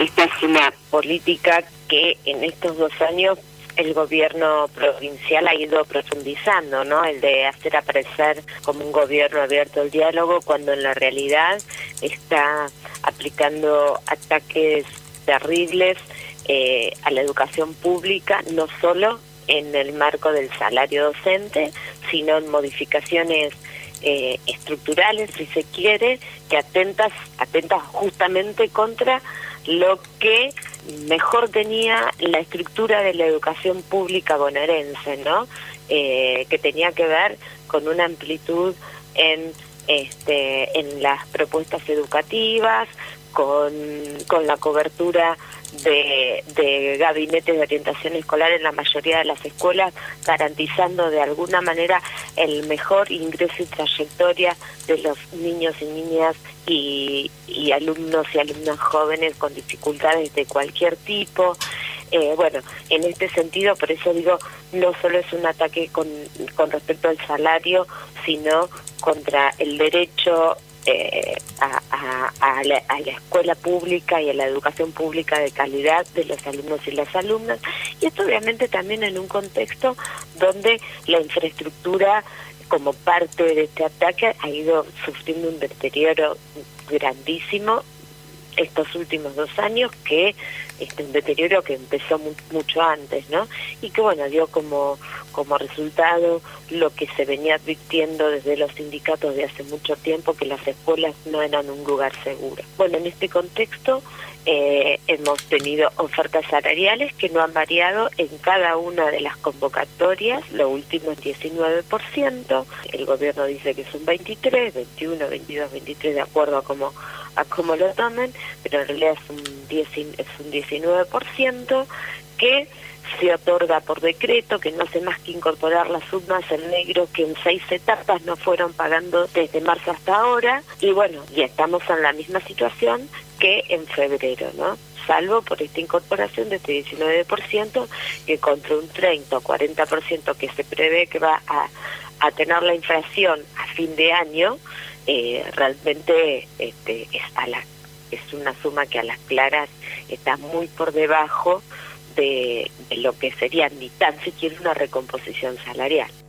Esta es una política que en estos 2 años el gobierno provincial ha ido profundizando, ¿no? El de hacer aparecer como un gobierno abierto al diálogo, cuando en la realidad está aplicando ataques terribles a la educación pública, no solo en el marco del salario docente, sino en modificaciones estructurales, si se quiere, que atentan justamente contra lo que mejor tenía la estructura de la educación pública bonaerense, ¿no? Que tenía que ver con una amplitud en las propuestas educativas, con la cobertura de gabinetes de orientación escolar en la mayoría de las escuelas, garantizando de alguna manera el mejor ingreso y trayectoria de los niños y niñas y alumnos y alumnas jóvenes con dificultades de cualquier tipo. Bueno, en este sentido, por eso digo, no solo es un ataque con respecto al salario, sino contra el derecho a la escuela pública y a la educación pública de calidad de los alumnos y las alumnas, y esto obviamente también en un contexto donde la infraestructura como parte de este ataque ha ido sufriendo un deterioro grandísimo estos últimos 2 años, que un deterioro que empezó mucho antes, ¿no? Y que bueno, dio como resultado lo que se venía advirtiendo desde los sindicatos de hace mucho tiempo, que las escuelas no eran un lugar seguro. Bueno, en este contexto hemos tenido ofertas salariales que no han variado en cada una de las convocatorias. Lo último es 19%, el gobierno dice que es un 23, 21, 22, 23, de acuerdo a cómo lo tomen, pero en realidad es un 19%, que se otorga por decreto, que no hace más que incorporar las sumas en negro que en 6 etapas no fueron pagando desde marzo hasta ahora, y bueno, ya estamos en la misma situación que en febrero, ¿no? Salvo por esta incorporación de este 19%, que contra un 30 o 40% que se prevé que va a tener la inflación a fin de año, realmente es una suma que a las claras está muy por debajo de lo que sería ni tan siquiera una recomposición salarial.